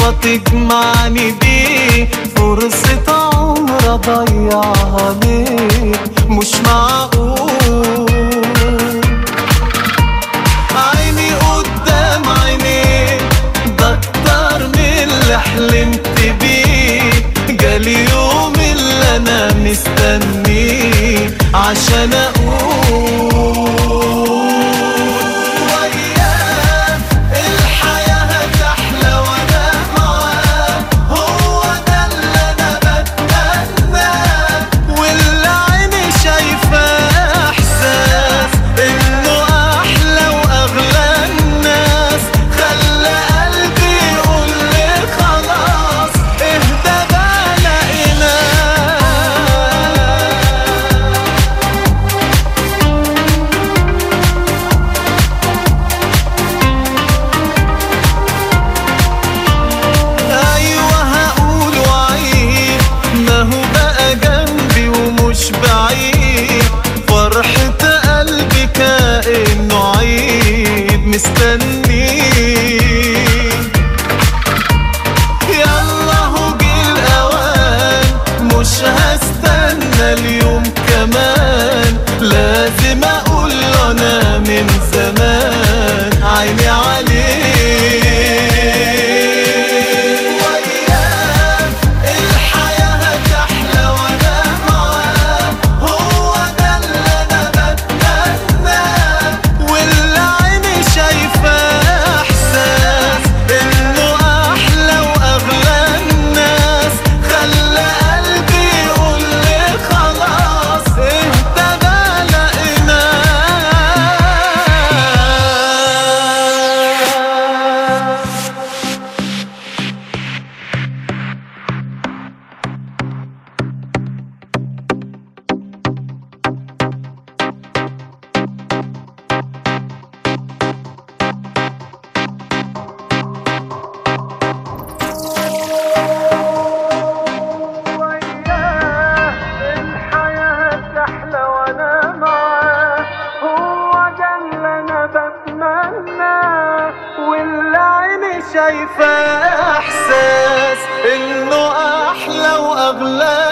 وتجمعني بيه، فرصة عمر أضيعها ليه؟ مش معقول. عيني قدام عينيك، ده أكتر من اللي حلمت بيه. جالي يوم اللي أنا مستنيه عشان أقول وياه الحياة هتحلى وأنا معاه. هو ده اللي أنا بتمناه، واللي عيني شايفاه إحساس إنه أحلى وأغلى الناس. خلى قلبي يقولي خلاص اهدى بقى لقيناه. أيوة هقول وأعيد، ما هو بقى جنبي ومش بعيد. فرحة قلبي كأنه عيد مستنيه. يلا هو جه الأوان، مش هستنى اليوم كمان. لازم أقول له أنا من زمان عيني عليه. وياه الحياة هتحلى وأنا معاه. هو ده اللي أنا بتمناه، واللي عيني شايفاه إحساس إنه أحلى وأغلى الناس. خلى قلبي يقولي خلاص اهدى بقى لقيناه. وياه الحياة هتحلى وأنا معاه. هو ده اللي أنا بتمناه، واللي عيني شايفاه إحساس إنه أحلى وأغلى